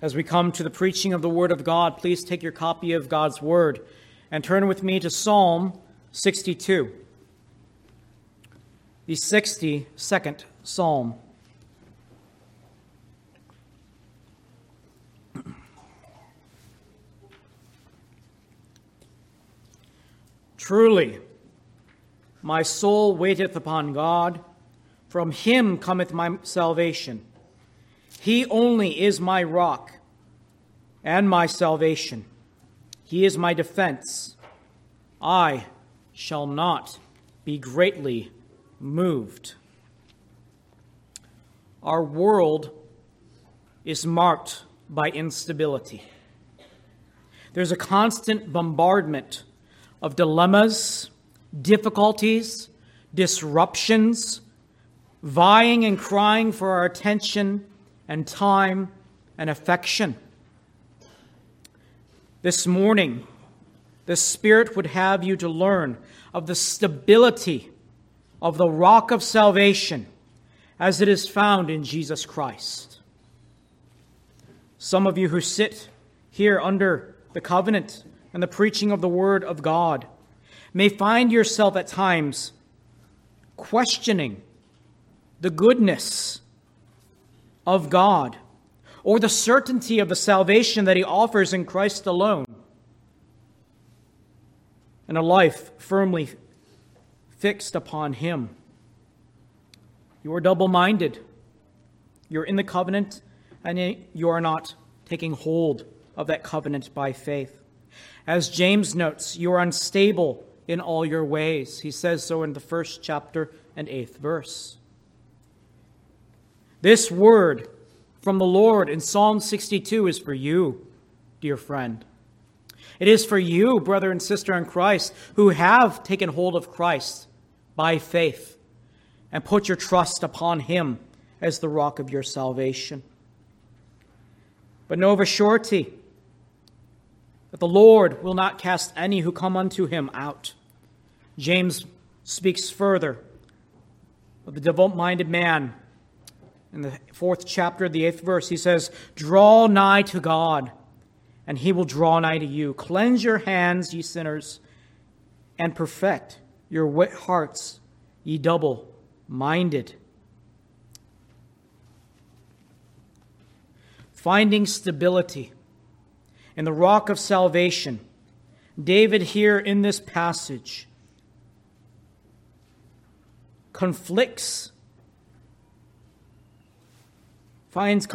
As we come to the preaching of the Word of God, please take your copy of God's Word and turn with me to Psalm 62, the 62nd Psalm. Truly, my soul waiteth upon God. From him cometh my salvation. He only is my rock and my salvation. He is my defense. I shall not be greatly moved. Our world is marked by instability. There's a constant bombardment of dilemmas, difficulties, disruptions, vying and crying for our attention and time and affection. This morning, the Spirit would have you to learn of the stability of the rock of salvation as it is found in Jesus Christ. Some of you who sit here under the covenant and the preaching of the Word of God may find yourself at times questioning the goodness of God or the certainty of the salvation that He offers in Christ alone, and a life firmly fixed upon Him. You are double-minded. You're in the covenant, and you are not taking hold of that covenant by faith. As James notes, you are unstable in all your ways. He says so in the 1st chapter and 8th verse. This word from the Lord in Psalm 62 is for you, dear friend. It is for you, brother and sister in Christ, who have taken hold of Christ by faith and put your trust upon Him as the rock of your salvation. But know of a surety that the Lord will not cast any who come unto Him out. James speaks further of the devout-minded man. In the 4th chapter, the 8th verse, he says, "Draw nigh to God, and He will draw nigh to you. Cleanse your hands, ye sinners, and perfect your hearts, ye double-minded." Finding stability in the rock of salvation, David here in this passage finds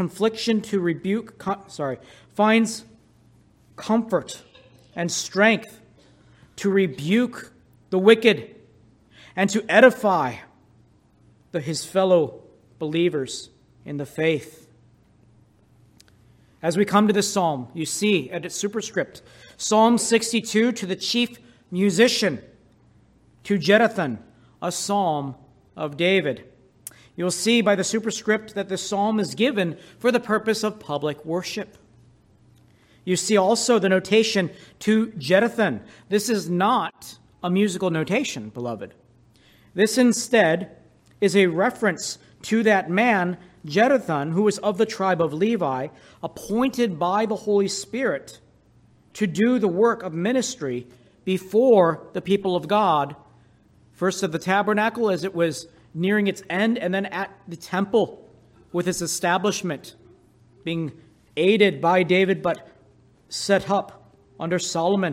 comfort and strength to rebuke the wicked and to edify his fellow believers in the faith. As we come to this psalm, you see at its superscript, Psalm 62 to the chief musician, to Jeduthun, a psalm of David. You'll see by the superscript that this psalm is given for the purpose of public worship. You see also the notation to Jeduthun. This is not a musical notation, beloved. This instead is a reference to that man, Jeduthun, who was of the tribe of Levi, appointed by the Holy Spirit to do the work of ministry before the people of God, first at the tabernacle as it was nearing its end, and then at the temple with its establishment being aided by David but set up under Solomon.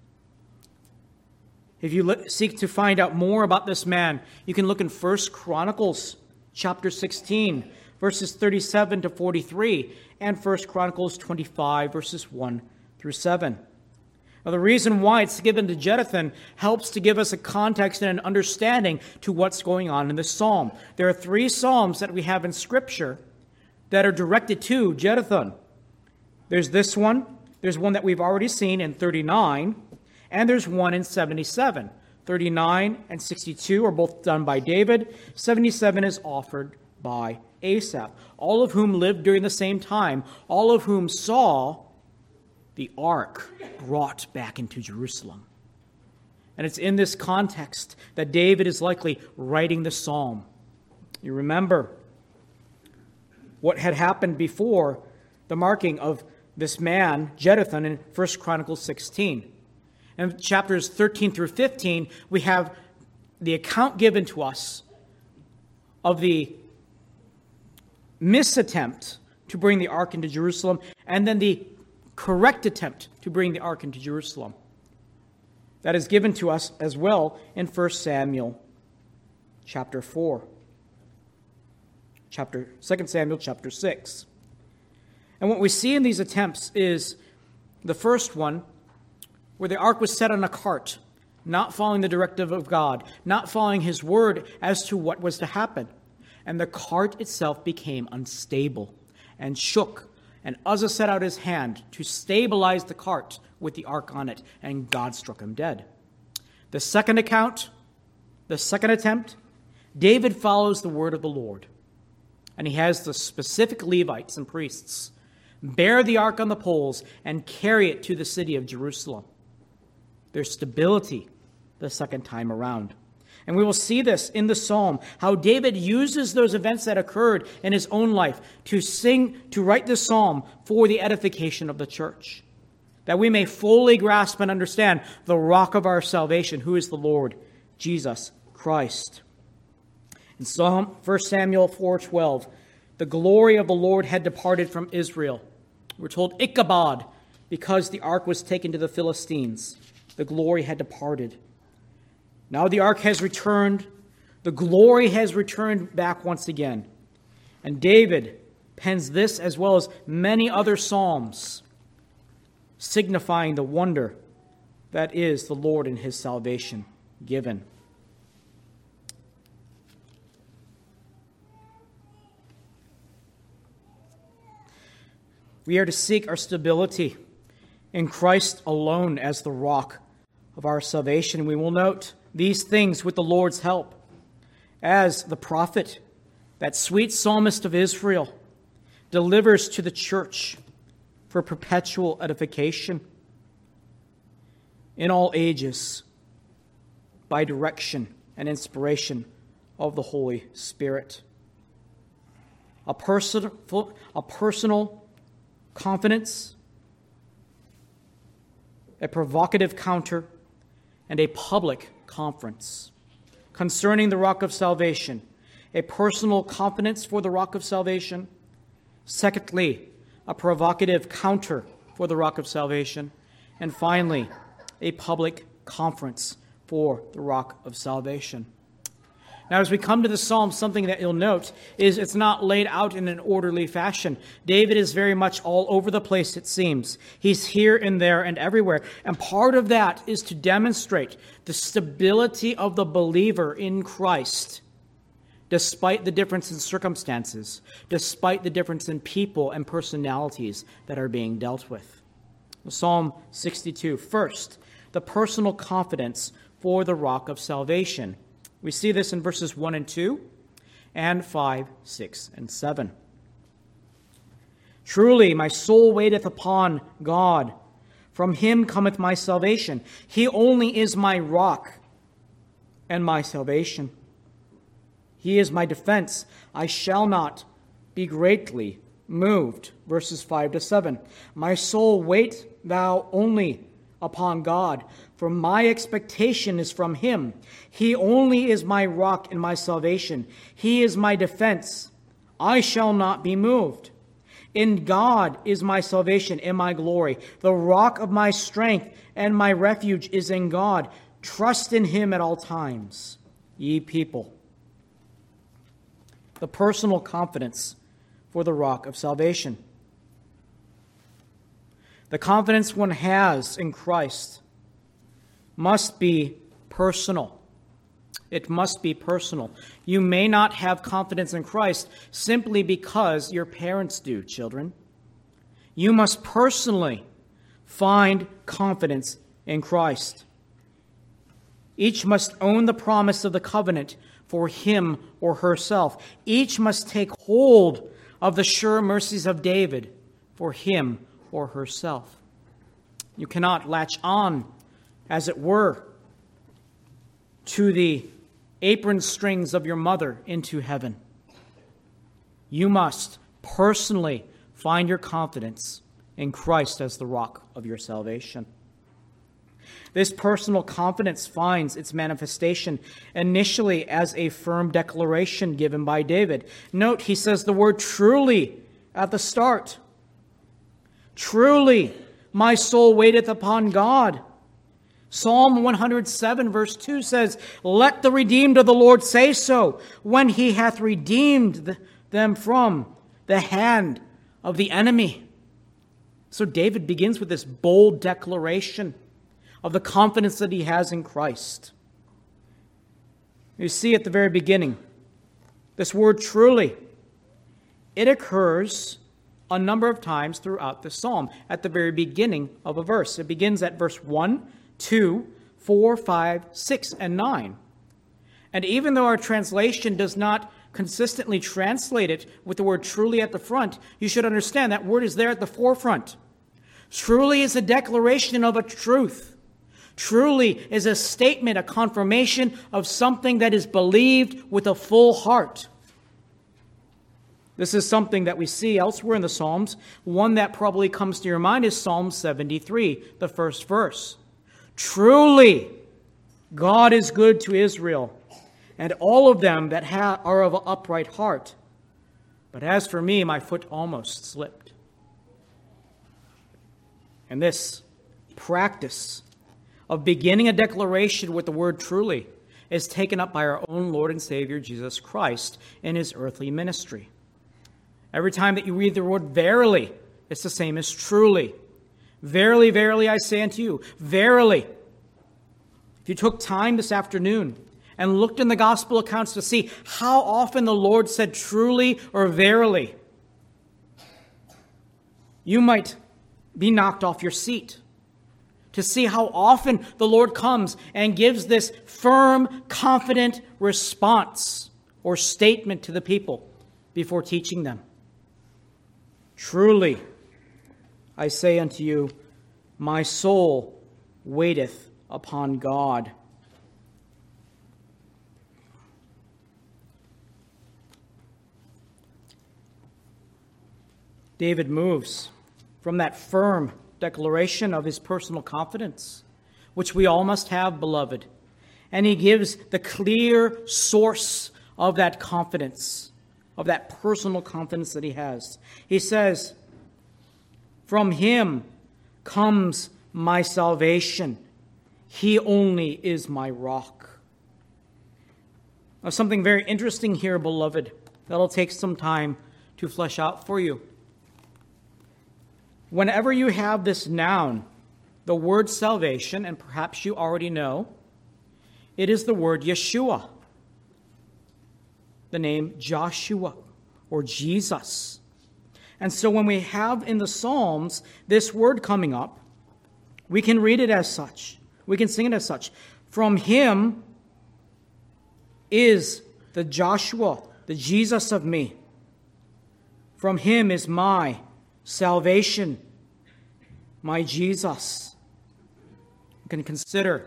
If you seek to find out more about this man, you can look in 1 Chronicles chapter 16, verses 37 to 43, and 1 Chronicles 25, verses 1 through 7. Now, the reason why it's given to Jeduthun helps to give us a context and an understanding to what's going on in this psalm. There are 3 psalms that we have in Scripture that are directed to Jeduthun. There's this one, there's one that we've already seen in 39, and there's one in 77. 39 and 62 are both done by David. 77 is offered by Asaph, all of whom lived during the same time, all of whom saw the ark brought back into Jerusalem. And it's in this context that David is likely writing the psalm. You remember what had happened before the marking of this man, Jeduthun, in 1 Chronicles 16. In chapters 13 through 15, we have the account given to us of the misattempt to bring the ark into Jerusalem, and then the correct attempt to bring the ark into Jerusalem. That is given to us as well in 1 Samuel chapter 4. 2 Samuel chapter 6. And what we see in these attempts is the first one, where the ark was set on a cart, not following the directive of God, not following his word as to what was to happen. And the cart itself became unstable and shook. And Uzzah set out his hand to stabilize the cart with the ark on it, and God struck him dead. The second attempt, David follows the word of the Lord. And he has the specific Levites and priests bear the ark on the poles and carry it to the city of Jerusalem. There's stability the second time around. And we will see this in the psalm, how David uses those events that occurred in his own life to write this psalm for the edification of the church, that we may fully grasp and understand the rock of our salvation, who is the Lord Jesus Christ. In 1 Samuel 4:12, the glory of the Lord had departed from Israel. We're told Ichabod, because the ark was taken to the Philistines. The glory had departed. Now the ark has returned. The glory has returned back once again. And David pens this as well as many other psalms, signifying the wonder that is the Lord and his salvation given. We are to seek our stability in Christ alone as the rock of our salvation. We will note these things with the Lord's help, as the prophet, that sweet psalmist of Israel, delivers to the church for perpetual edification in all ages by direction and inspiration of the Holy Spirit. A personal confidence, a provocative counter, and a public conference. Concerning the rock of salvation, a personal confidence for the rock of salvation. Secondly, a provocative counter for the rock of salvation. And finally, a public conference for the rock of salvation. Now, as we come to the psalm, something that you'll note is it's not laid out in an orderly fashion. David is very much all over the place, it seems. He's here and there and everywhere. And part of that is to demonstrate the stability of the believer in Christ, despite the difference in circumstances, despite the difference in people and personalities that are being dealt with. Psalm 62. First, the personal confidence for the rock of salvation. We see this in verses 1 and 2, and 5, 6, and 7. Truly, my soul waiteth upon God. From him cometh my salvation. He only is my rock and my salvation. He is my defense. I shall not be greatly moved. Verses 5 to 7. My soul, wait thou only upon God, for my expectation is from him. He only is my rock and my salvation. He is my defense. I shall not be moved. In God is my salvation and my glory. The rock of my strength and my refuge is in God. Trust in him at all times, ye people. The personal confidence for the rock of salvation. The confidence one has in Christ must be personal. It must be personal. You may not have confidence in Christ simply because your parents do, children. You must personally find confidence in Christ. Each must own the promise of the covenant for him or herself. Each must take hold of the sure mercies of David for him or herself. You cannot latch on, as it were, to the apron strings of your mother into heaven. You must personally find your confidence in Christ as the rock of your salvation. This personal confidence finds its manifestation initially as a firm declaration given by David. Note, he says the word truly at the start. Truly, my soul waiteth upon God. Psalm 107 verse 2 says, let the redeemed of the Lord say so, when he hath redeemed them from the hand of the enemy. So David begins with this bold declaration of the confidence that he has in Christ. You see at the very beginning, this word truly, it occurs a number of times throughout the psalm at the very beginning of a verse. It begins at verse 1, 2, 4, 5, 6, and 9. And even though our translation does not consistently translate it with the word truly at the front, you should understand that word is there at the forefront. Truly is a declaration of a truth. Truly is a statement, a confirmation of something that is believed with a full heart. This is something that we see elsewhere in the Psalms. One that probably comes to your mind is Psalm 73, the first verse. Truly, God is good to Israel, and all of them that are of an upright heart. But as for me, my foot almost slipped. And this practice of beginning a declaration with the word truly is taken up by our own Lord and Savior Jesus Christ in his earthly ministry. Every time that you read the word verily, it's the same as truly. Verily, verily, I say unto you, verily. If you took time this afternoon and looked in the gospel accounts to see how often the Lord said truly or verily, you might be knocked off your seat to see how often the Lord comes and gives this firm, confident response or statement to the people before teaching them. Truly, I say unto you, my soul waiteth upon God. David moves from that firm declaration of his personal confidence, which we all must have, beloved, and he gives the clear source of that confidence, of that personal confidence that he has. He says, from him comes my salvation. He only is my rock. Now, something very interesting here, beloved, that'll take some time to flesh out for you. Whenever you have this noun, the word salvation, and perhaps you already know, it is the word Yeshua, the name Joshua or Jesus. And so when we have in the Psalms this word coming up, we can read it as such. We can sing it as such. From him is the Joshua, the Jesus of me. From him is my salvation, my Jesus. You can consider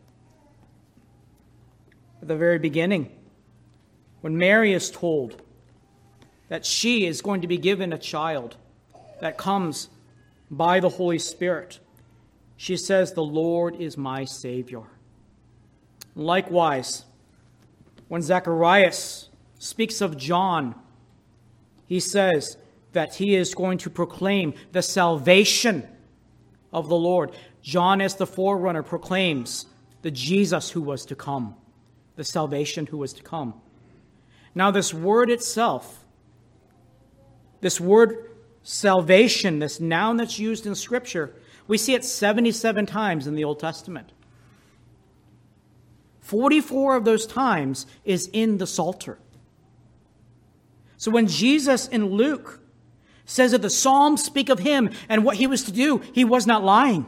at the very beginning when Mary is told that she is going to be given a child that comes by the Holy Spirit. She says, the Lord is my Savior. Likewise, when Zacharias speaks of John, he says that he is going to proclaim the salvation of the Lord. John, as the forerunner, proclaims the Jesus who was to come, the salvation who was to come. Now, this word itself, this word salvation, this noun that's used in Scripture, we see it 77 times in the Old Testament. 44 of those times is in the Psalter. So when Jesus in Luke says that the Psalms speak of him and what he was to do, he was not lying.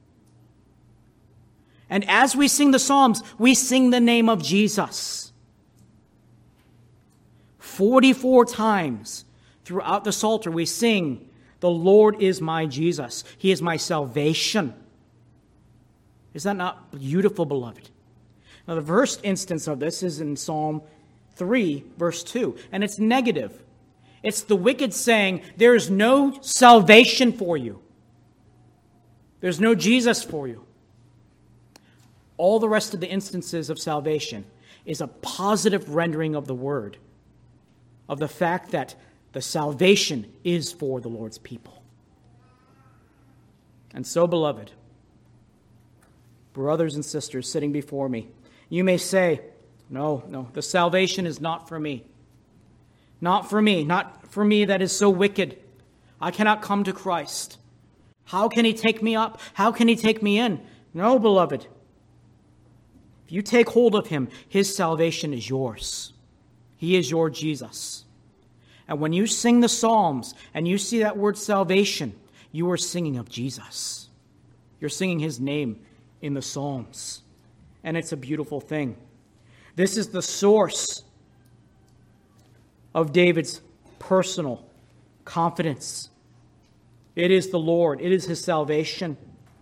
And as we sing the Psalms, we sing the name of Jesus. 44 times throughout the Psalter we sing, the Lord is my Jesus. He is my salvation. Is that not beautiful, beloved? Now, the first instance of this is in Psalm 3, verse 2, and it's negative. It's the wicked saying, there is no salvation for you. There's no Jesus for you. All the rest of the instances of salvation is a positive rendering of the word, of the fact that the salvation is for the Lord's people. And so, beloved, brothers and sisters sitting before me, you may say, no, the salvation is not for me. Not for me that is so wicked. I cannot come to Christ. How can he take me up? How can he take me in? No, beloved. If you take hold of him, his salvation is yours. He is your Jesus. And when you sing the Psalms and you see that word salvation, you are singing of Jesus. You're singing his name in the Psalms. And it's a beautiful thing. This is the source of David's personal confidence. It is the Lord. It is his salvation.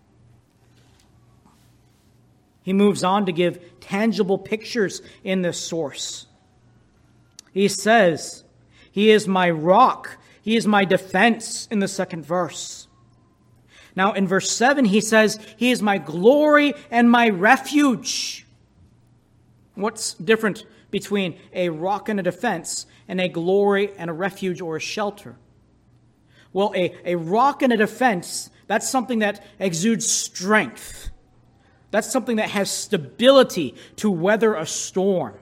He moves on to give tangible pictures in this source. He says, he is my rock. He is my defense in the second verse. Now in verse 7, he says, he is my glory and my refuge. What's different between a rock and a defense and a glory and a refuge or a shelter? Well, a rock and a defense, that's something that exudes strength. That's something that has stability to weather a storm.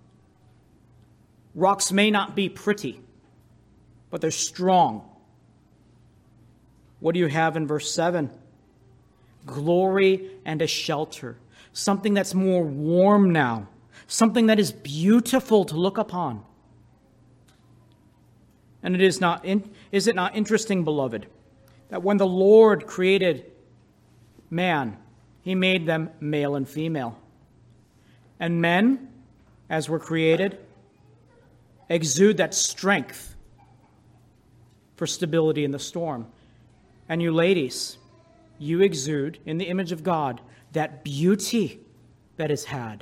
Rocks may not be pretty, but they're strong. What do you have in verse 7? Glory and a shelter. Something that's more warm now. Something that is beautiful to look upon. And is it not interesting, beloved, that when the Lord created man, he made them male and female. And men, as were created, exude that strength for stability in the storm. And you ladies, you exude, in the image of God, that beauty that is had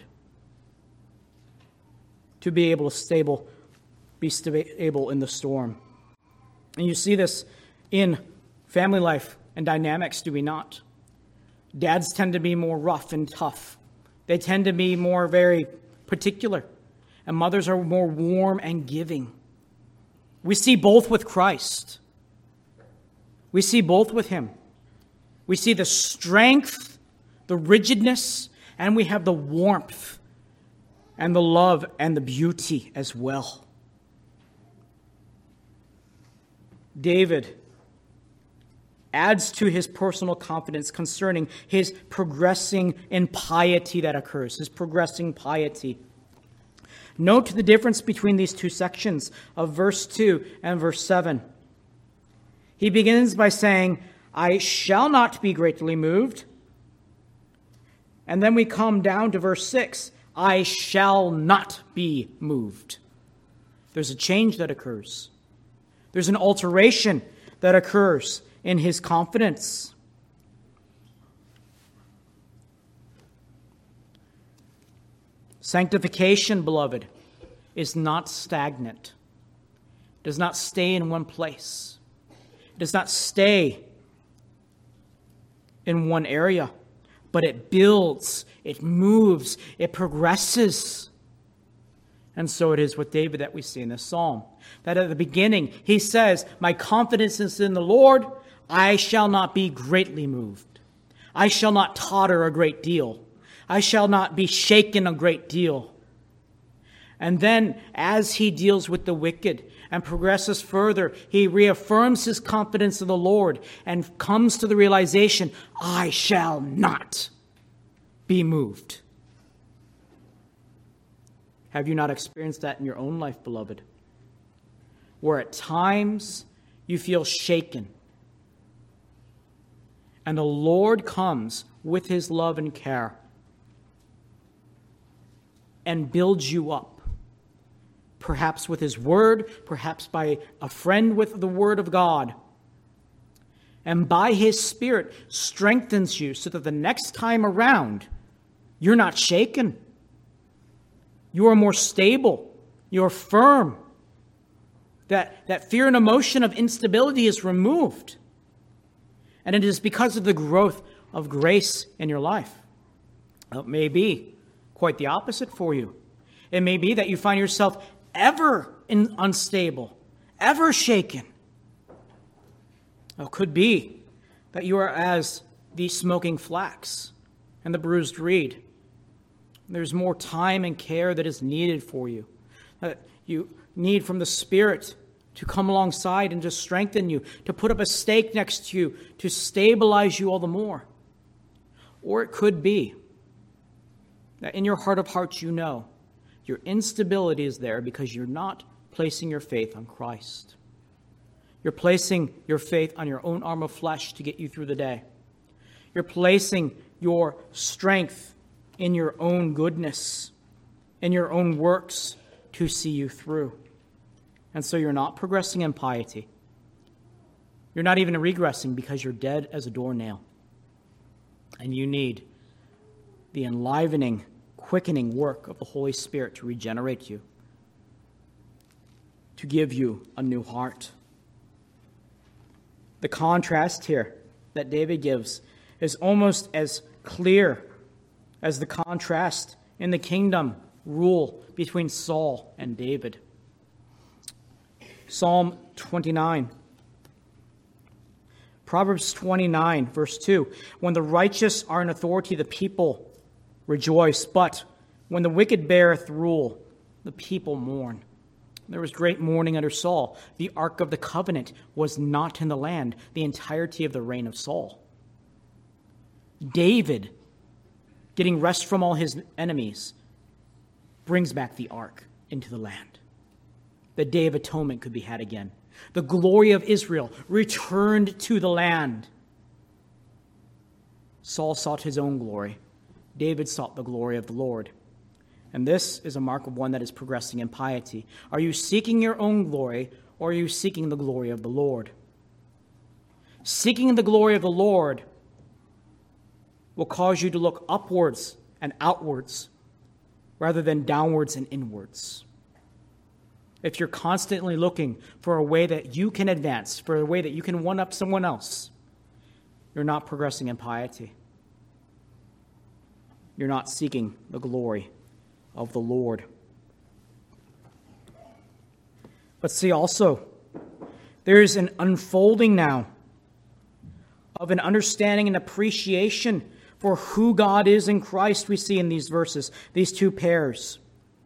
to be able to be stable in the storm. And you see this in family life and dynamics, do we not? Dads tend to be more rough and tough. They tend to be more very particular. And mothers are more warm and giving. We see both with Christ. We see both with him. We see the strength, the rigidness, and we have the warmth and the love and the beauty as well. David adds to his personal confidence concerning his progressing in piety that occurs, his progressing piety. Note the difference between these two sections of verse 2 and verse 7. He begins by saying, I shall not be greatly moved. And then we come down to verse 6. I shall not be moved. There's a change that occurs. There's an alteration that occurs in his confidence. Sanctification, beloved, is not stagnant. It does not stay in one place. It does not stay in one area, but it builds, it moves, it progresses. And so it is with David that we see in this psalm. That at the beginning, he says, my confidence is in the Lord. I shall not be greatly moved. I shall not totter a great deal. I shall not be shaken a great deal. And then, as he deals with the wicked and progresses further, he reaffirms his confidence in the Lord and comes to the realization, I shall not be moved. Have you not experienced that in your own life, beloved? Where at times you feel shaken, and the Lord comes with his love and care and builds you up, perhaps with his word, perhaps by a friend with the word of God, and by his Spirit strengthens you so that the next time around, you're not shaken. You are more stable. You're firm. That fear and emotion of instability is removed. And it is because of the growth of grace in your life. It may be quite the opposite for you. It may be that you find yourself ever unstable, ever shaken. It could be that you are as the smoking flax and the bruised reed. There's more time and care that is needed for you. You need from the Spirit to come alongside and to strengthen you, to put up a stake next to you, to stabilize you all the more. Or it could be that in your heart of hearts you know your instability is there because you're not placing your faith on Christ. You're placing your faith on your own arm of flesh to get you through the day. You're placing your strength in your own goodness, in your own works to see you through. And so you're not progressing in piety. You're not even regressing because you're dead as a doornail. And you need the enlivening, quickening work of the Holy Spirit to regenerate you, to give you a new heart. The contrast here that David gives is almost as clear as the contrast in the kingdom rule between Saul and David. Psalm 29. Proverbs 29, verse 2. When the righteous are in authority, the people rejoice. But when the wicked beareth rule, the people mourn. There was great mourning under Saul. The Ark of the Covenant was not in the land the entirety of the reign of Saul. David, getting rest from all his enemies, brings back the Ark into the land. The Day of Atonement could be had again. The glory of Israel returned to the land. Saul sought his own glory. David sought the glory of the Lord. And this is a mark of one that is progressing in piety. Are you seeking your own glory, or are you seeking the glory of the Lord? Seeking the glory of the Lord will cause you to look upwards and outwards rather than downwards and inwards. If you're constantly looking for a way that you can advance, for a way that you can one-up someone else, you're not progressing in piety. You're not seeking the glory of the Lord. But see also, there is an unfolding now of an understanding and appreciation for who God is in Christ we see in these verses, these two pairs.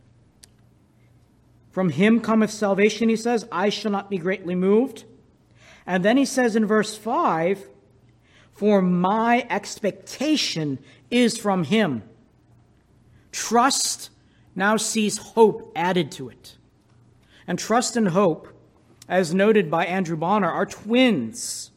From him cometh salvation, he says, I shall not be greatly moved. And then he says in verse 5, for my expectation is from him. Trust now sees hope added to it. And trust and hope, as noted by Andrew Bonner, are twins.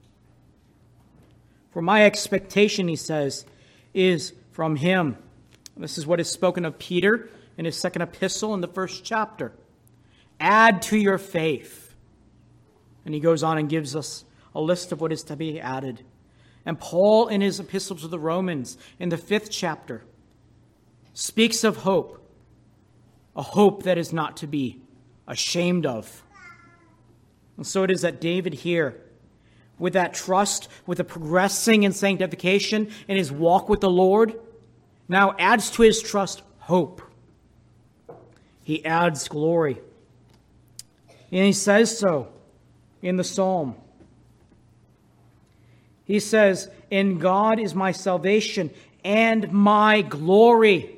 For my expectation, he says, is from him. This is what is spoken of Peter in his second epistle in the first chapter. Add to your faith. And he goes on and gives us a list of what is to be added. And Paul in his epistle to the Romans in the 5th chapter speaks of hope. A hope that is not to be ashamed of. And so it is that David here, with that trust, with the progressing in sanctification in his walk with the Lord, now adds to his trust hope. He adds glory. And he says so in the psalm. He says, in God is my salvation and my glory.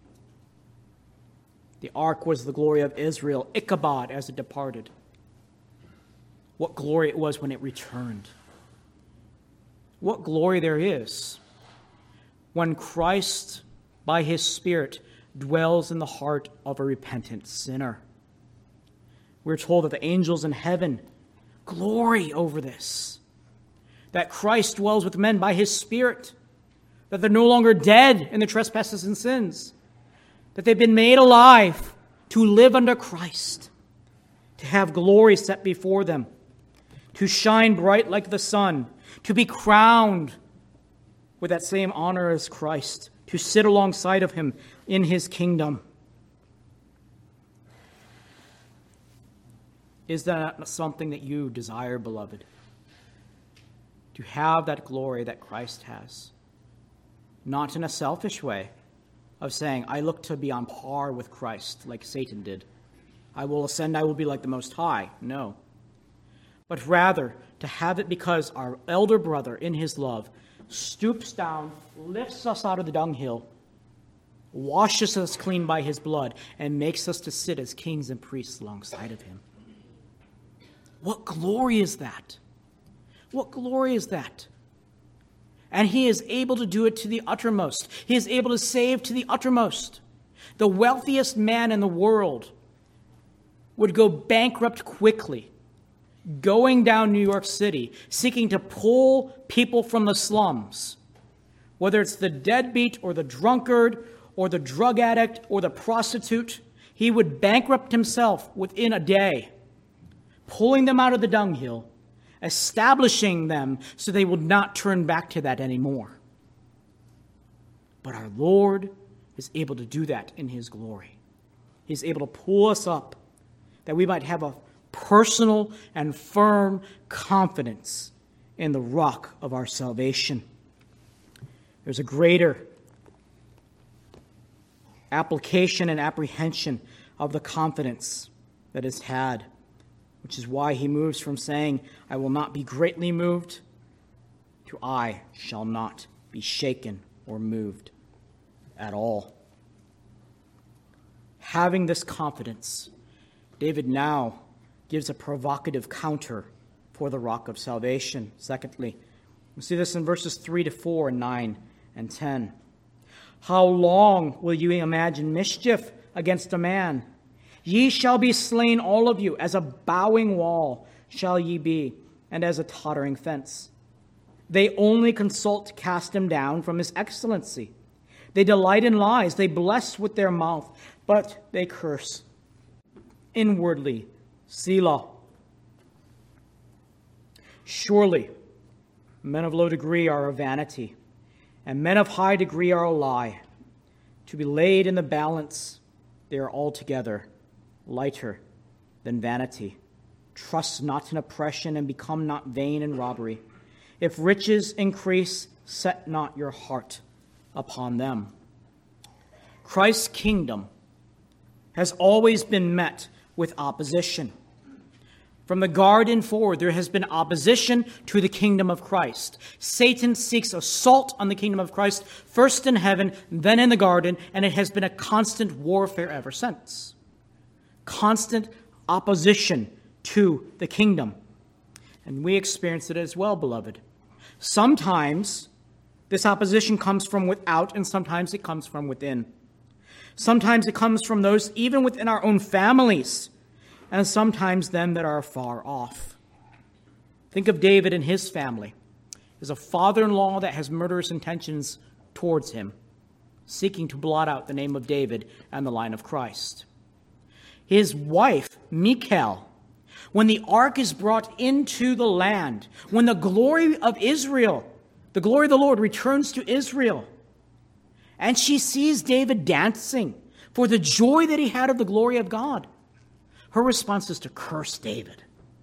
The ark was the glory of Israel, Ichabod, as it departed. What glory it was when it returned. What glory there is when Christ, by his Spirit, dwells in the heart of a repentant sinner. We're told that the angels in heaven glory over this. That Christ dwells with men by his Spirit. That they're no longer dead in their trespasses and sins. That they've been made alive to live under Christ. To have glory set before them. To shine bright like the sun. To be crowned with that same honor as Christ. To sit alongside of him in his kingdom. Is that something that you desire, beloved? To have that glory that Christ has. Not in a selfish way of saying, I look to be on par with Christ like Satan did. I will ascend, I will be like the Most High. No. But rather to have it because our elder brother in his love stoops down, lifts us out of the dunghill, washes us clean by his blood, and makes us to sit as kings and priests alongside of him. What glory is that? What glory is that? And he is able to do it to the uttermost. He is able to save to the uttermost. The wealthiest man in the world would go bankrupt quickly, going down New York City, seeking to pull people from the slums, whether it's the deadbeat or the drunkard or the drug addict or the prostitute. He would bankrupt himself within a day, pulling them out of the dunghill, establishing them so they would not turn back to that anymore. But our Lord is able to do that in his glory. He's able to pull us up that we might have a personal and firm confidence in the rock of our salvation. There's a greater application and apprehension of the confidence that is had, which is why he moves from saying, I will not be greatly moved, to I shall not be shaken or moved at all. Having this confidence, David now gives a provocative counter for the rock of salvation. Secondly, we see this in verses 3 to 4 and 9 and 10. How long will you imagine mischief against a man? Ye shall be slain, all of you, as a bowing wall shall ye be, and as a tottering fence. They only consult to cast him down from his excellency. They delight in lies, they bless with their mouth, but they curse inwardly. Selah. Surely, men of low degree are a vanity, and men of high degree are a lie. To be laid in the balance, they are altogether lighter than vanity. Trust not in oppression, and become not vain in robbery. If riches increase, set not your heart upon them. Christ's kingdom has always been met with opposition. From the garden forward, there has been opposition to the kingdom of Christ. Satan seeks assault on the kingdom of Christ, first in heaven, then in the garden, and it has been a constant warfare ever since. Constant opposition to the kingdom. And we experience it as well, beloved. Sometimes this opposition comes from without, and sometimes it comes from within. Sometimes it comes from those even within our own families, and sometimes them that are far off. Think of David and his family. There's a father-in-law that has murderous intentions towards him, seeking to blot out the name of David and the line of Christ. His wife, Michal, when the ark is brought into the land, when the glory of Israel, the glory of the Lord returns to Israel, and she sees David dancing for the joy that he had of the glory of God, her response is to curse David.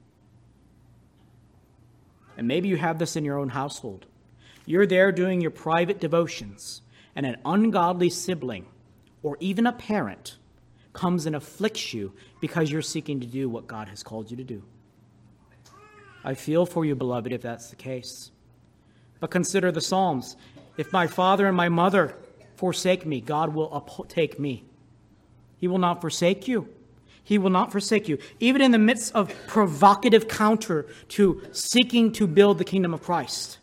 And maybe you have this in your own household. You're there doing your private devotions, and an ungodly sibling or even a parent comes and afflicts you because you're seeking to do what God has called you to do. I feel for you, beloved, if that's the case. But consider the Psalms. If my father and my mother forsake me, God will take me. He will not forsake you. He will not forsake you. Even in the midst of provocative counter to seeking to build the kingdom of Christ,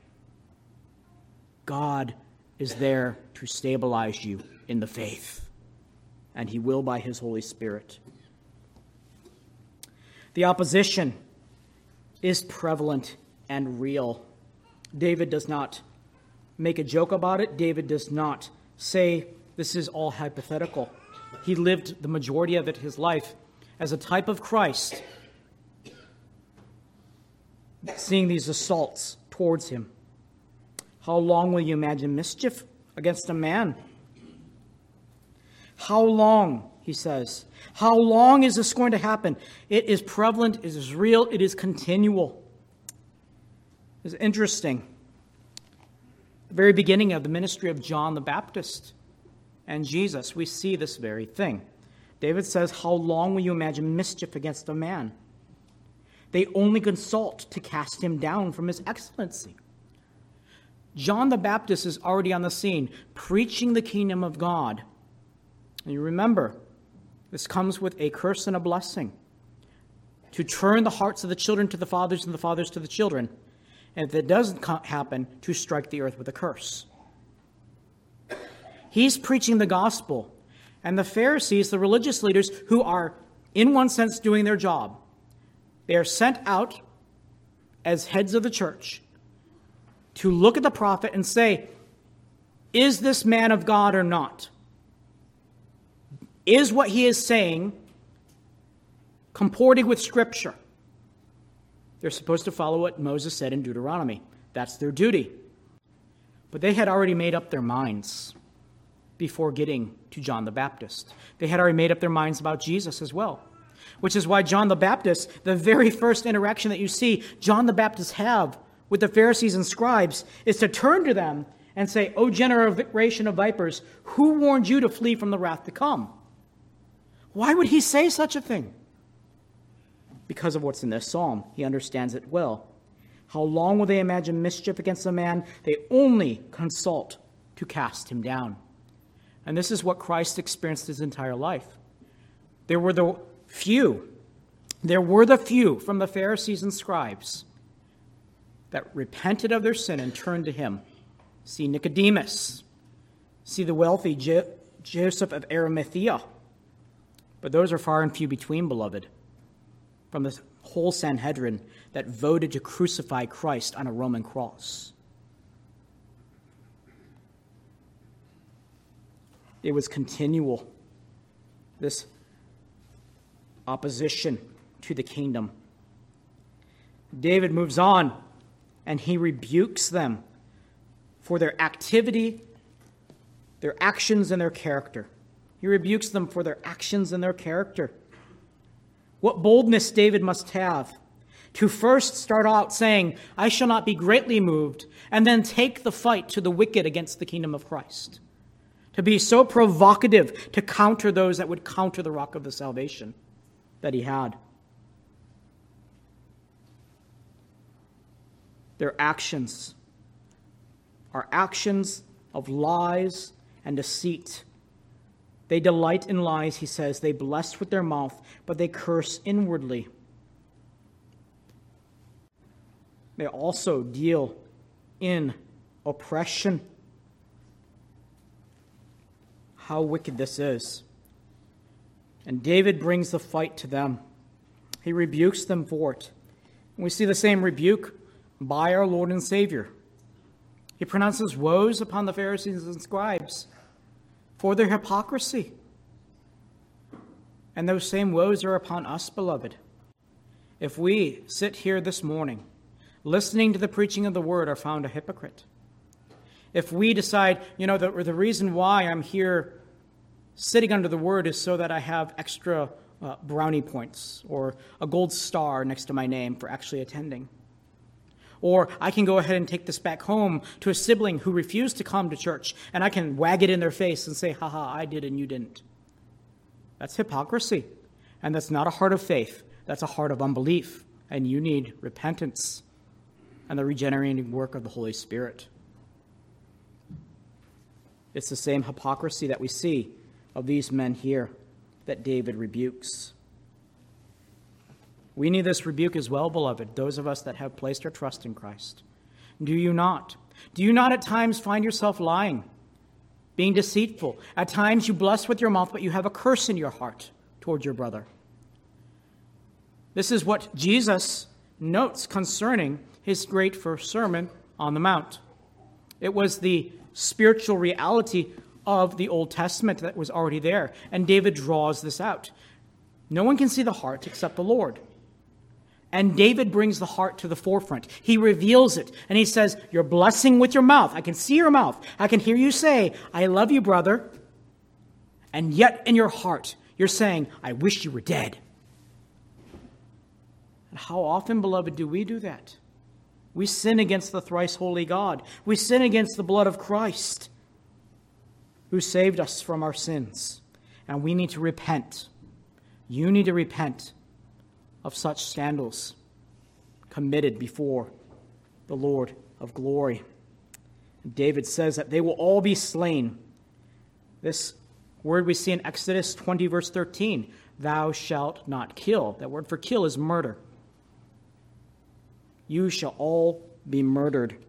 God is there to stabilize you in the faith, and he will by his Holy Spirit. The opposition is prevalent and real. David does not make a joke about it. David does not say this is all hypothetical. He lived the majority of it, his life, as a type of Christ, seeing these assaults towards him. How long will you imagine mischief against a man? How long, he says. How long is this going to happen? It is prevalent, it is real, it is continual. It's interesting. The very beginning of the ministry of John the Baptist and Jesus, we see this very thing. David says, how long will you imagine mischief against a man? They only consult to cast him down from his excellency. John the Baptist is already on the scene, preaching the kingdom of God. And you remember, this comes with a curse and a blessing. To turn the hearts of the children to the fathers and the fathers to the children. And if it doesn't happen, to strike the earth with a curse. He's preaching the gospel. And the Pharisees, the religious leaders, who are, in one sense, doing their job, they are sent out as heads of the church to look at the prophet and say, is this man of God or not? Is what he is saying comporting with Scripture? They're supposed to follow what Moses said in Deuteronomy. That's their duty. But they had already made up their minds before getting to John the Baptist. They had already made up their minds about Jesus as well. Which is why John the Baptist, the very first interaction that you see John the Baptist have with the Pharisees and scribes, is to turn to them and say, O generation of vipers, who warned you to flee from the wrath to come? Why would he say such a thing? Because of what's in this psalm. He understands it well. How long will they imagine mischief against a man? They only consult to cast him down. And this is what Christ experienced his entire life. There were the few from the Pharisees and scribes that repented of their sin and turned to him. See Nicodemus. See the wealthy Joseph of Arimathea. But those are far and few between, beloved, from the whole Sanhedrin that voted to crucify Christ on a Roman cross. It was continual, this opposition to the kingdom. David moves on, and he rebukes them for their activity, their actions, and their character. He rebukes them for their actions and their character. What boldness David must have to first start out saying, I shall not be greatly moved, and then take the fight to the wicked against the kingdom of Christ. To be so provocative to counter those that would counter the rock of the salvation that he had. Their actions are actions of lies and deceit. They delight in lies, he says. They bless with their mouth, but they curse inwardly. They also deal in oppression. How wicked this is. And David brings the fight to them. He rebukes them for it. And we see the same rebuke by our Lord and Savior. He pronounces woes upon the Pharisees and scribes for their hypocrisy. And those same woes are upon us, beloved. If we sit here this morning, listening to the preaching of the word, are found a hypocrite. If we decide, the reason why I'm here sitting under the word is so that I have extra brownie points or a gold star next to my name for actually attending. Or I can go ahead and take this back home to a sibling who refused to come to church, and I can wag it in their face and say, haha, I did and you didn't. That's hypocrisy. And that's not a heart of faith. That's a heart of unbelief. And you need repentance and the regenerating work of the Holy Spirit. It's the same hypocrisy that we see of these men here that David rebukes. We need this rebuke as well, beloved, those of us that have placed our trust in Christ. Do you not? Do you not at times find yourself lying, being deceitful? At times you bless with your mouth, but you have a curse in your heart toward your brother. This is what Jesus notes concerning his great first Sermon on the Mount. It was the spiritual reality of the Old Testament that was already there, and David draws this out. No one can see the heart except the Lord. And David brings the heart to the forefront. He reveals it, and he says, you're blessing with your mouth. I can see your mouth. I can hear you say, I love you, brother. And yet in your heart, You're saying, I wish you were dead. And how often, beloved, do we do that? We sin against the thrice holy God. We sin against the blood of Christ, who saved us from our sins. And we need to repent. You need to repent of such scandals committed before the Lord of glory. David says that they will all be slain. This word we see in Exodus 20, verse 13, thou shalt not kill. That word for kill is murder. You shall all be murdered.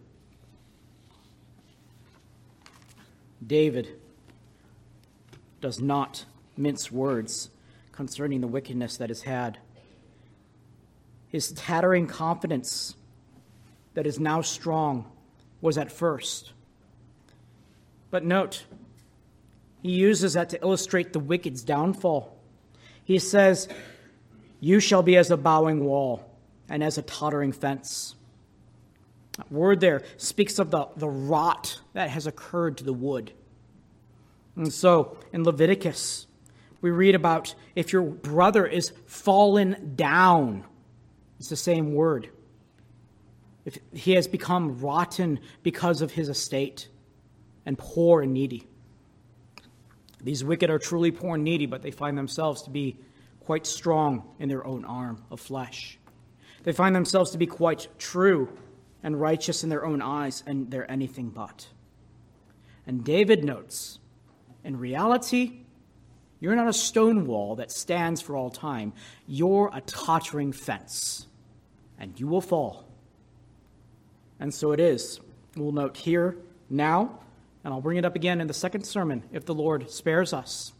David does not mince words concerning the wickedness that is had. His tattering confidence that is now strong was at first. But note, he uses that to illustrate the wicked's downfall. He says, you shall be as a bowing wall and as a tottering fence. That word there speaks of the rot that has occurred to the wood. And so in Leviticus, we read about if your brother is fallen down, it's the same word. If he has become rotten because of his estate and poor and needy. These wicked are truly poor and needy, but they find themselves to be quite strong in their own arm of flesh. They find themselves to be quite true and righteous in their own eyes, and they're anything but. And David notes, in reality, you're not a stone wall that stands for all time. You're a tottering fence, and you will fall. And so it is. We'll note here now, and I'll bring it up again in the second sermon, if the Lord spares us,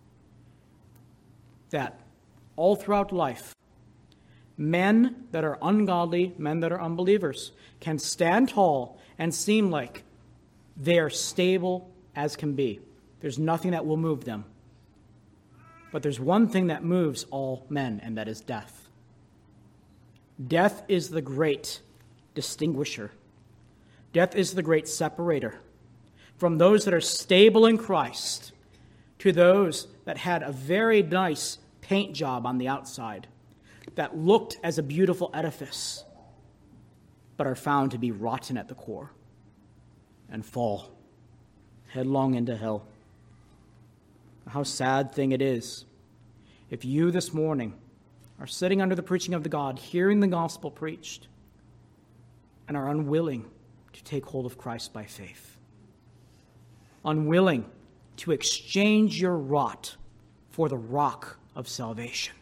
that all throughout life, men that are ungodly, men that are unbelievers, can stand tall and seem like they are stable as can be. There's nothing that will move them. But there's one thing that moves all men, and that is death. Death is the great distinguisher. Death is the great separator from those that are stable in Christ to those that had a very nice paint job on the outside, that looked as a beautiful edifice, but are found to be rotten at the core and fall headlong into hell. How sad thing it is if you this morning are sitting under the preaching of the God, hearing the gospel preached, and are unwilling to take hold of Christ by faith. Unwilling to exchange your rot for the rock of salvation.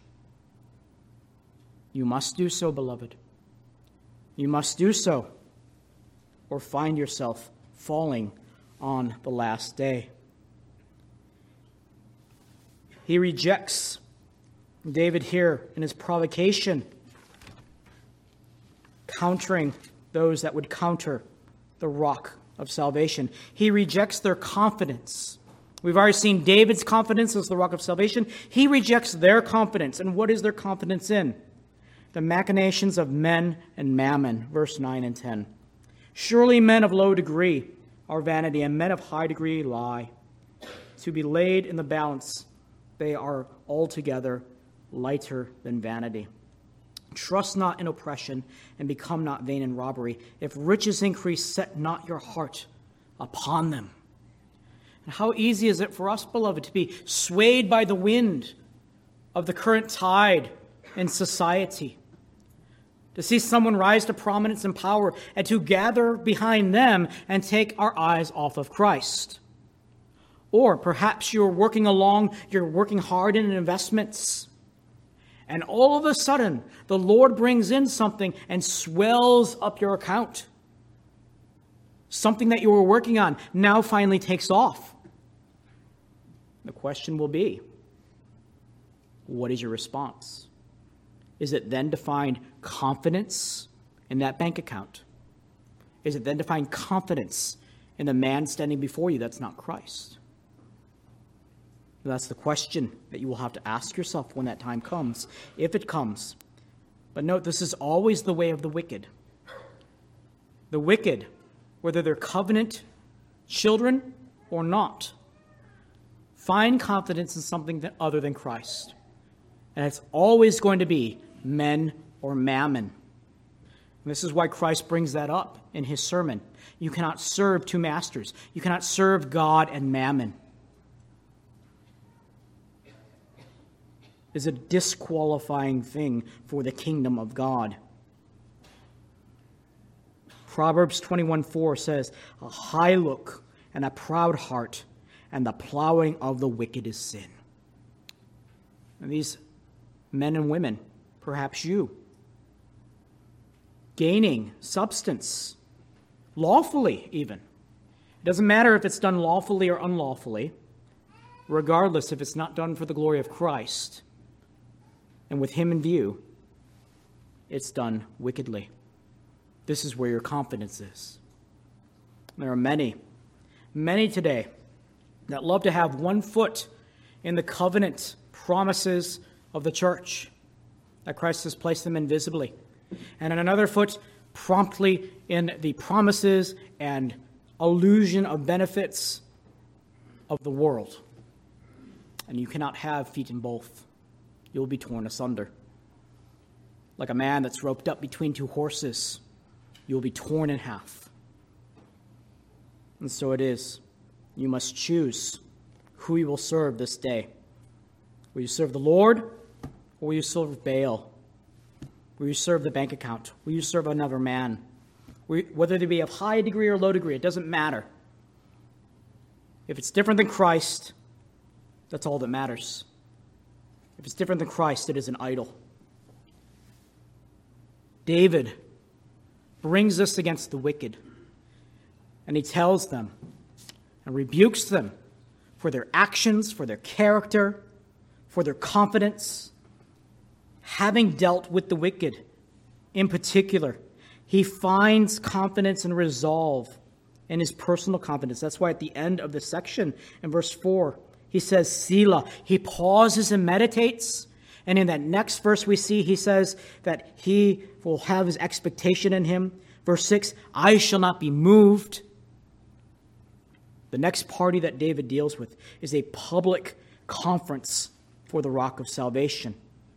You must do so, beloved. You must do so, or find yourself falling on the last day. He rejects David here in his provocation, countering those that would counter the rock of salvation. He rejects their confidence. We've already seen David's confidence as the rock of salvation. He rejects their confidence. And what is their confidence in? The machinations of men and mammon, verse 9 and 10. Surely men of low degree are vanity, and men of high degree lie. To be laid in the balance, they are altogether lighter than vanity. Trust not in oppression, and become not vain in robbery. If riches increase, set not your heart upon them. And how easy is it for us, beloved, to be swayed by the wind of the current tide in society, to see someone rise to prominence and power, and to gather behind them and take our eyes off of Christ. Or perhaps you're working hard in investments, and all of a sudden, the Lord brings in something and swells up your account. Something that you were working on now finally takes off. The question will be, what is your response? Is it then to find confidence in that bank account? Is it then to find confidence in the man standing before you that's not Christ? That's the question that you will have to ask yourself when that time comes, if it comes. But note, this is always the way of the wicked. The wicked, whether they're covenant children or not, find confidence in something other than Christ. And it's always going to be men or mammon. And this is why Christ brings that up in his sermon. You cannot serve two masters. You cannot serve God and mammon. Is a disqualifying thing for the kingdom of God. Proverbs 21:4 says, a high look and a proud heart, and the plowing of the wicked is sin. And these men and women, perhaps you, gaining substance, lawfully even. It doesn't matter if it's done lawfully or unlawfully, regardless if it's not done for the glory of Christ. And with him in view, it's done wickedly. This is where your confidence is. There are many today that love to have one foot in the covenant promises of the church that Christ has placed them in visibly, and another foot promptly in the promises and illusion of benefits of the world. And you cannot have feet in both. You'll be torn asunder. Like a man that's roped up between two horses, you'll be torn in half. And so it is. You must choose who you will serve this day. Will you serve the Lord, or will you serve Baal? Will you serve the bank account? Will you serve another man? Whether they be of high degree or low degree, it doesn't matter. If it's different than Christ, that's all that matters. If it's different than Christ, it is an idol. David brings us against the wicked, and he tells them and rebukes them for their actions, for their character, for their confidence. Having dealt with the wicked in particular, he finds confidence and resolve in his personal confidence. That's why at the end of the section, in verse 4, he says, Selah. He pauses and meditates. And in that next verse we see, he says that he will have his expectation in him. Verse 6, I shall not be moved. The next party that David deals with is a public conference for the rock of salvation.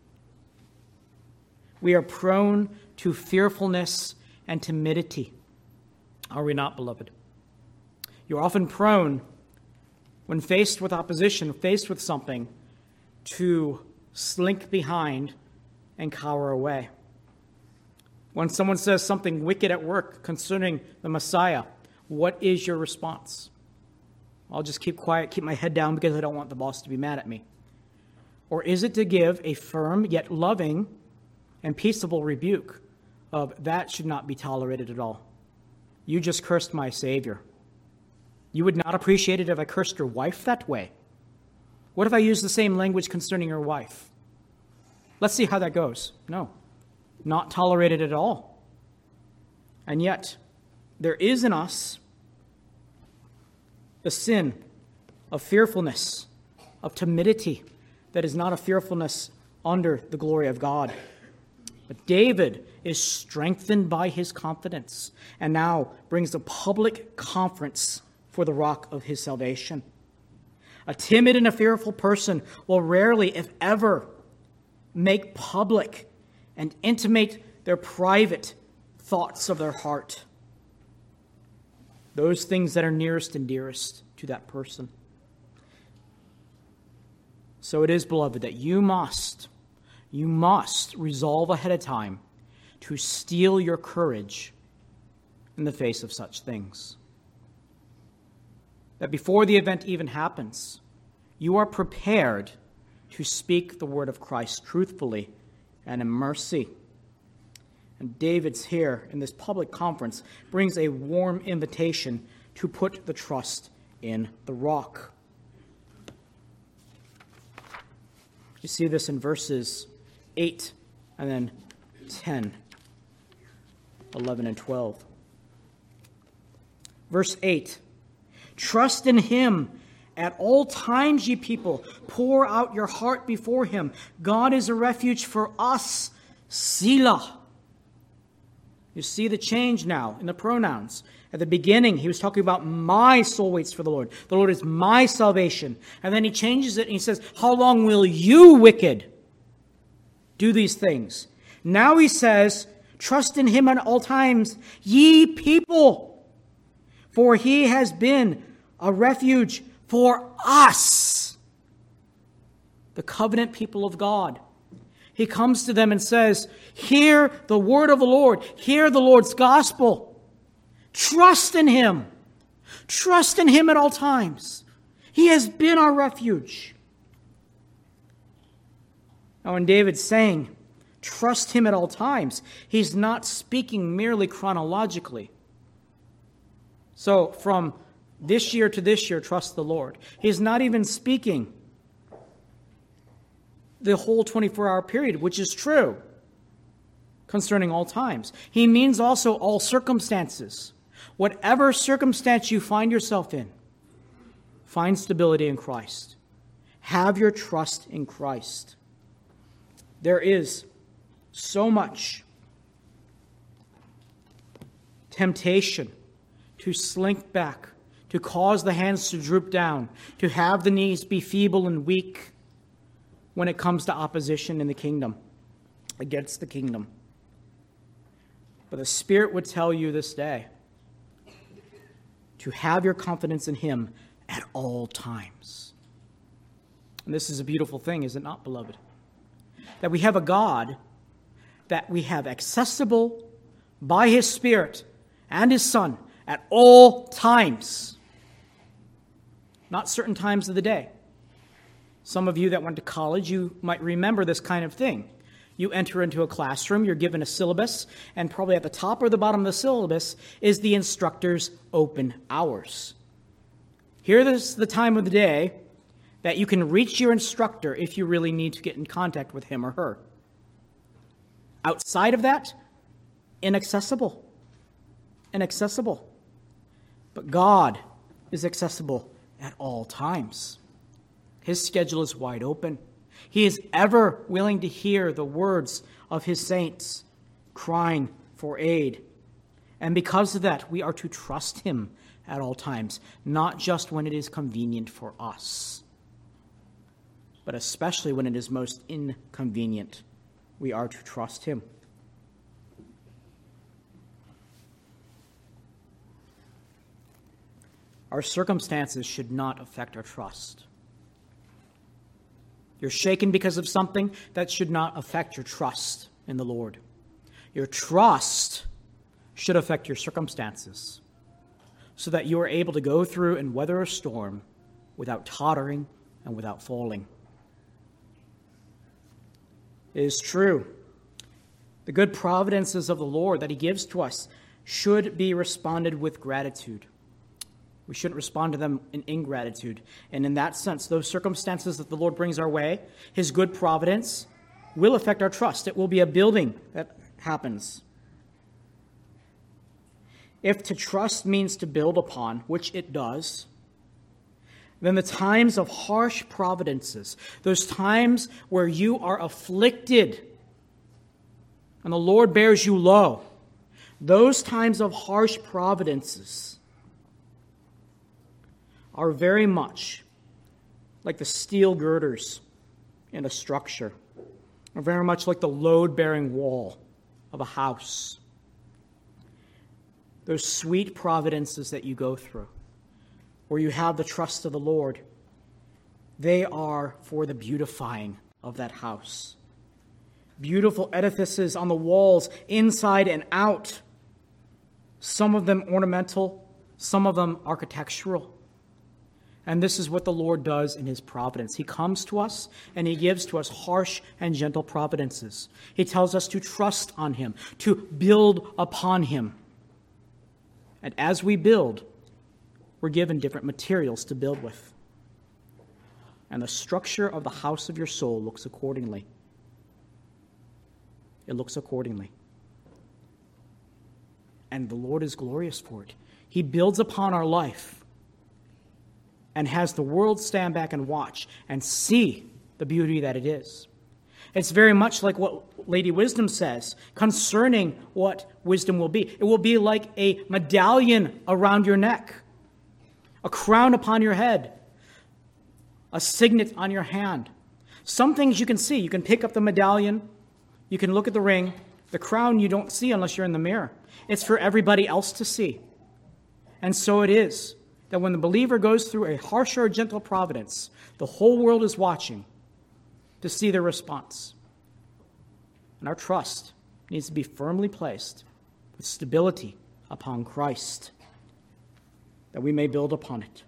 We are prone to fearfulness and timidity. Are we not, beloved? You're often prone, when faced with opposition, faced with something, to slink behind and cower away. When someone says something wicked at work concerning the Messiah, what is your response? I'll just keep quiet, keep my head down because I don't want the boss to be mad at me. Or is it to give a firm yet loving and peaceable rebuke of that should not be tolerated at all? You just cursed my Savior. You would not appreciate it if I cursed your wife that way. What if I use the same language concerning your wife? Let's see how that goes. No, not tolerated at all. And yet, there is in us the sin of fearfulness, of timidity, that is not a fearfulness under the glory of God. But David is strengthened by his confidence and now brings a public conference for the rock of his salvation. A timid and a fearful person will rarely, if ever, make public and intimate their private thoughts of their heart. Those things that are nearest and dearest to that person. So it is, beloved, that you must resolve ahead of time to steel your courage in the face of such things. That before the event even happens, you are prepared to speak the word of Christ truthfully and in mercy. And David's here in this public conference brings a warm invitation to put the trust in the rock. You see this in verses 8 and then 10, 11 and 12. Verse 8, trust in him at all times, ye people. Pour out your heart before him. God is a refuge for us. Selah. You see the change now in the pronouns. At the beginning, he was talking about my soul waits for the Lord. The Lord is my salvation. And then he changes it and he says, how long will you, wicked, do these things? Now he says, trust in him at all times, ye people, for he has been a refuge for us, the covenant people of God. He comes to them and says, hear the word of the Lord. Hear the Lord's gospel. Trust in him. Trust in him at all times. He has been our refuge. Now, when David's saying, trust him at all times, he's not speaking merely chronologically. So, from this year to this year, trust the Lord. He's not even speaking the whole 24-hour period, which is true concerning all times. He means also all circumstances. Whatever circumstance you find yourself in, find stability in Christ. Have your trust in Christ. There is so much temptation to slink back, to cause the hands to droop down, to have the knees be feeble and weak when it comes to opposition in the kingdom, against the kingdom. But the Spirit would tell you this day to have your confidence in him at all times. And this is a beautiful thing, is it not, beloved? That we have a God that we have accessible by his Spirit and his Son at all times. Not certain times of the day. Some of you that went to college, you might remember this kind of thing. You enter into a classroom, you're given a syllabus, and probably at the top or the bottom of the syllabus is the instructor's open hours. Here is the time of the day that you can reach your instructor if you really need to get in contact with him or her. Outside of that, inaccessible. Inaccessible. But God is accessible at all times. His schedule is wide open. He is ever willing to hear the words of his saints crying for aid. And because of that, we are to trust him at all times, not just when it is convenient for us, but especially when it is most inconvenient. We are to trust him. Our circumstances should not affect our trust. You're shaken because of something, that should not affect your trust in the Lord. Your trust should affect your circumstances so that you are able to go through and weather a storm without tottering and without falling. It is true. The good providences of the Lord that he gives to us should be responded with gratitude. We shouldn't respond to them in ingratitude. And in that sense, those circumstances that the Lord brings our way, his good providence, will affect our trust. It will be a building that happens. If to trust means to build upon, which it does, then the times of harsh providences, those times where you are afflicted and the Lord bears you low, those times of harsh providences are very much like the steel girders in a structure, or very much like the load-bearing wall of a house. Those sweet providences that you go through, where you have the trust of the Lord, they are for the beautifying of that house. Beautiful edifices on the walls, inside and out. Some of them ornamental, some of them architectural. And this is what the Lord does in his providence. He comes to us and he gives to us harsh and gentle providences. He tells us to trust on him, to build upon him. And as we build, we're given different materials to build with. And the structure of the house of your soul looks accordingly. It looks accordingly. And the Lord is glorious for it. He builds upon our life and has the world stand back and watch and see the beauty that it is. It's very much like what Lady Wisdom says concerning what wisdom will be. It will be like a medallion around your neck, a crown upon your head, a signet on your hand. Some things you can see. You can pick up the medallion. You can look at the ring. The crown you don't see unless you're in the mirror. It's for everybody else to see. And so it is that when the believer goes through a harsh or gentle providence, the whole world is watching to see their response. And our trust needs to be firmly placed with stability upon Christ, that we may build upon it.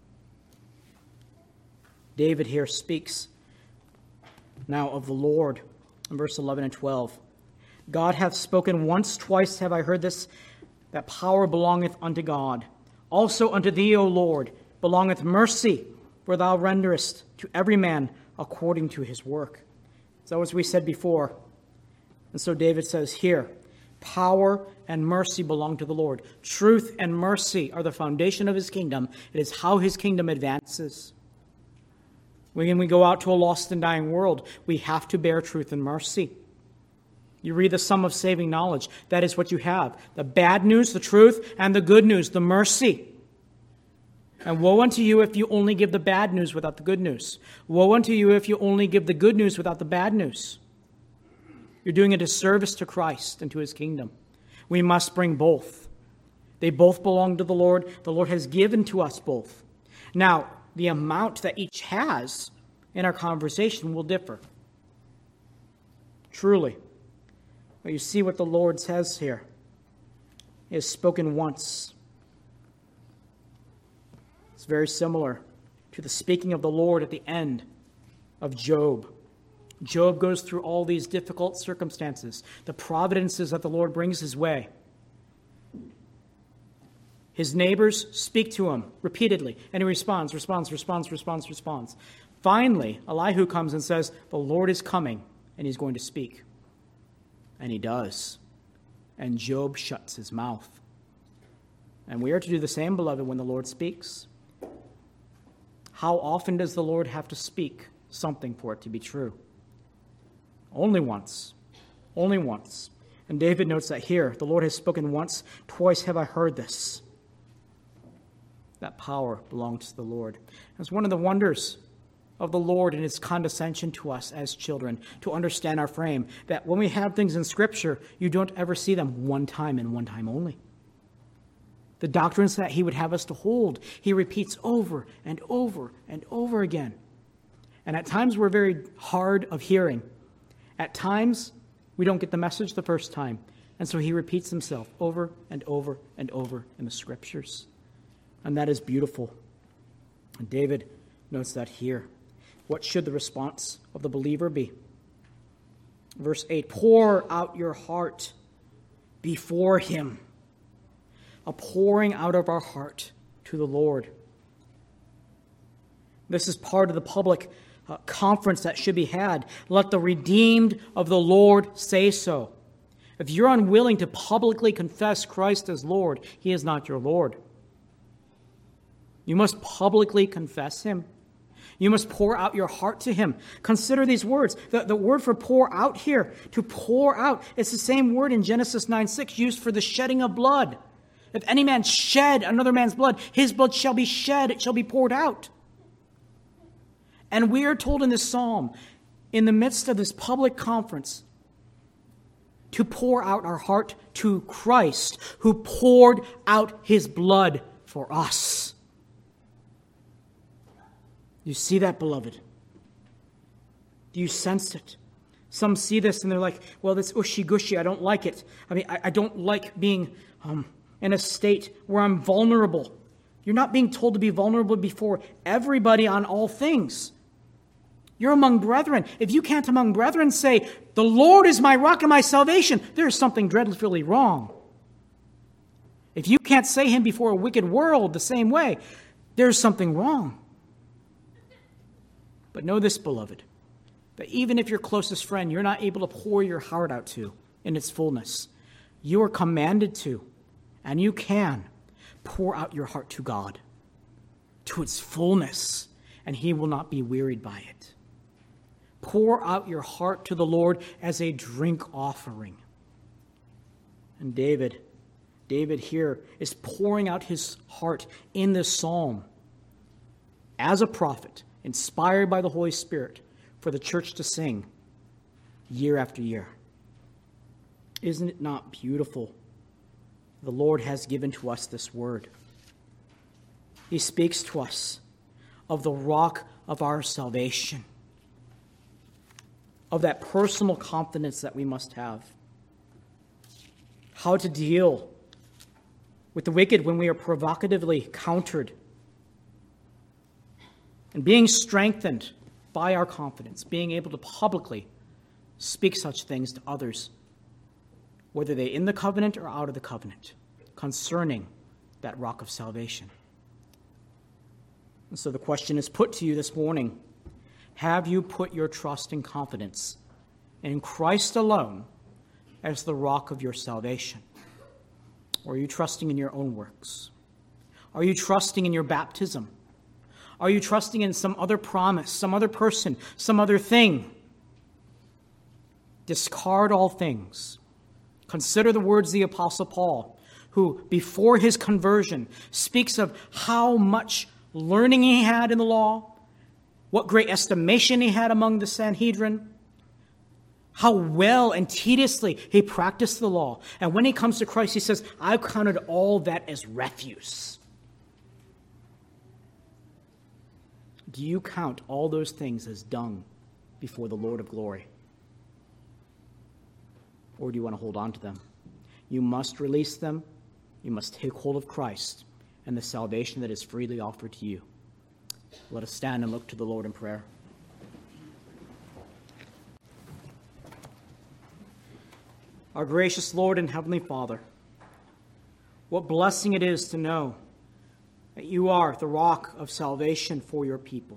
David here speaks now of the Lord in verse 11 and 12. God hath spoken once, twice have I heard this, that power belongeth unto God. Also unto thee, O Lord, belongeth mercy, for thou renderest to every man according to his work. So as we said before, and so David says here, power and mercy belong to the Lord. Truth and mercy are the foundation of his kingdom. It is how his kingdom advances. When we go out to a lost and dying world, we have to bear truth and mercy. You read the sum of saving knowledge. That is what you have. The bad news, the truth, and the good news, the mercy. And woe unto you if you only give the bad news without the good news. Woe unto you if you only give the good news without the bad news. You're doing a disservice to Christ and to his kingdom. We must bring both. They both belong to the Lord. The Lord has given to us both. Now, the amount that each has in our conversation will differ. Truly. But you see what the Lord says here. He has spoken once. It's very similar to the speaking of the Lord at the end of Job. Job goes through all these difficult circumstances, the providences that the Lord brings his way. His neighbors speak to him repeatedly, and he responds. Finally, Elihu comes and says, the Lord is coming, and he's going to speak. And he does. And Job shuts his mouth. And we are to do the same, beloved, when the Lord speaks. How often does the Lord have to speak something for it to be true? Only once. Only once. And David notes that here, the Lord has spoken once, twice have I heard this. That power belongs to the Lord. It's one of the wonders of the Lord and his condescension to us as children, to understand our frame, that when we have things in Scripture, you don't ever see them one time and one time only. The doctrines that he would have us to hold, he repeats over and over and over again. And at times we're very hard of hearing. At times we don't get the message the first time. And so he repeats himself over and over and over in the Scriptures. And that is beautiful. And David notes that here. What should the response of the believer be? Verse 8, pour out your heart before him. A pouring out of our heart to the Lord. This is part of the public conference that should be had. Let the redeemed of the Lord say so. If you're unwilling to publicly confess Christ as Lord, he is not your Lord. You must publicly confess him. You must pour out your heart to him. Consider these words. The word for pour out here, to pour out, it's the same word in Genesis 9:6 used for the shedding of blood. If any man shed another man's blood, his blood shall be shed, it shall be poured out. And we are told in this psalm, in the midst of this public conference, to pour out our heart to Christ, who poured out his blood for us. You see that, beloved? Do you sense it? Some see this and they're like, well, this ushy-gushy, I don't like it. I don't like being in a state where I'm vulnerable. You're not being told to be vulnerable before everybody on all things. You're among brethren. If you can't among brethren say, the Lord is my rock and my salvation, there's something dreadfully wrong. If you can't say him before a wicked world the same way, there's something wrong. But know this, beloved, that even if your closest friend you're not able to pour your heart out to in its fullness, you are commanded to, and you can, pour out your heart to God, to its fullness, and he will not be wearied by it. Pour out your heart to the Lord as a drink offering. And David here is pouring out his heart in this psalm as a prophet, inspired by the Holy Spirit, for the church to sing year after year. Isn't it not beautiful? The Lord has given to us this word. He speaks to us of the rock of our salvation, of that personal confidence that we must have, how to deal with the wicked when we are provocatively countered, and being strengthened by our confidence, being able to publicly speak such things to others, whether they're in the covenant or out of the covenant, concerning that rock of salvation. And so the question is put to you this morning: have you put your trust and confidence in Christ alone as the rock of your salvation? Or are you trusting in your own works? Are you trusting in your baptism? Are you trusting in some other promise, some other person, some other thing? Discard all things. Consider the words of the Apostle Paul, who before his conversion speaks of how much learning he had in the law, what great estimation he had among the Sanhedrin, how well and tediously he practiced the law. And when he comes to Christ, he says, I've counted all that as refuse. Do you count all those things as dung before the Lord of glory? Or do you want to hold on to them? You must release them. You must take hold of Christ and the salvation that is freely offered to you. Let us stand and look to the Lord in prayer. Our gracious Lord and Heavenly Father, what blessing it is to know that you are the rock of salvation for your people.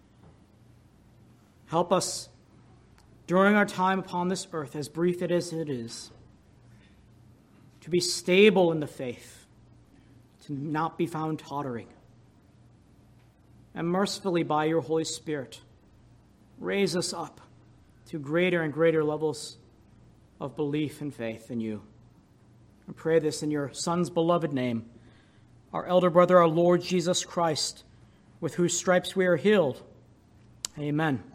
Help us during our time upon this earth, as brief as it is, to be stable in the faith, to not be found tottering. And mercifully, by your Holy Spirit, raise us up to greater and greater levels of belief and faith in you. I pray this in your Son's beloved name, our elder brother, our Lord Jesus Christ, with whose stripes we are healed. Amen.